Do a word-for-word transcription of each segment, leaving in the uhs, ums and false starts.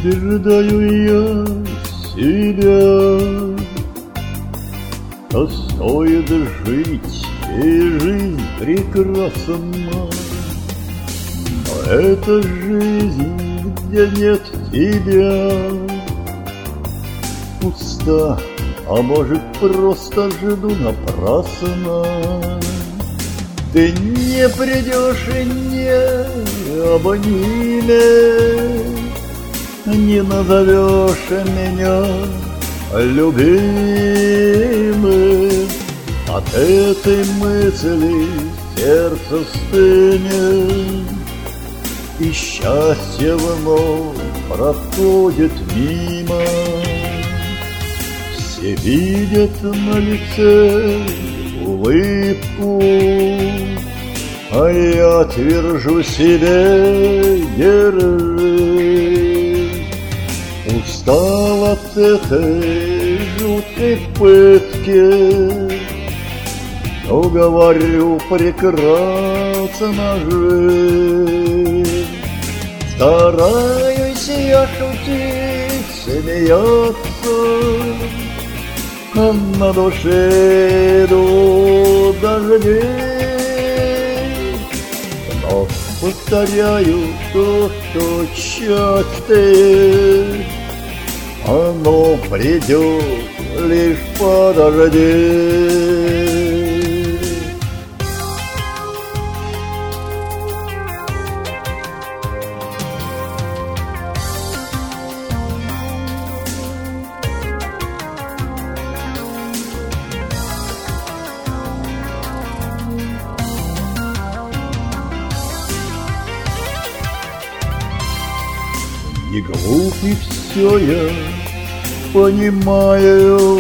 Утверждаю я себя, что стоит жить, и жизнь прекрасна. Но это жизнь, где нет тебя, пуста, а может, просто жду напрасно. Ты не придешь и не обнимешь, не назовешь меня любимым. От этой мысли сердце стынет, и счастье вновь проходит мимо. Все видят на лице улыбку, а я твержу себе: держи. Устал от этой жуткой пытки, но говорю, прекрасно жить. Стараюсь я шутить, смеяться, а на душе идут дожди. Но повторяю то, что счастье, оно придет, лишь подожди. Не глуп и все я понимаю,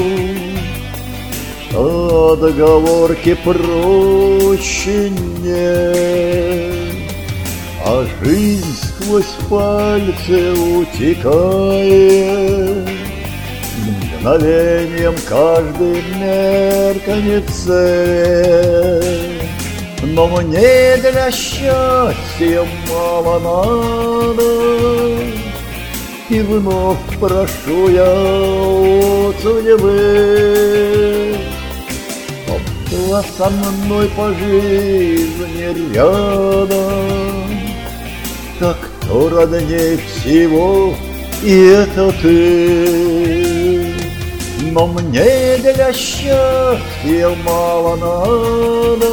что договорки проще нет, а жизнь сквозь пальцы утекает. Мгновением каждый меркнет цель, но мне для счастья мало надо. И вновь прошу я у судьбы, чтоб была со мной по жизни рядом. Так кто родней всего, и это ты. Но мне для счастья мало надо.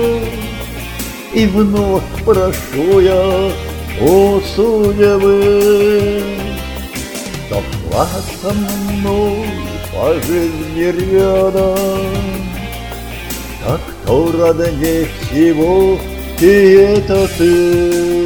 И вновь прошу я у судьбы, чтоб была со мной по жизни рядом. Так кто родней всего, и это ты.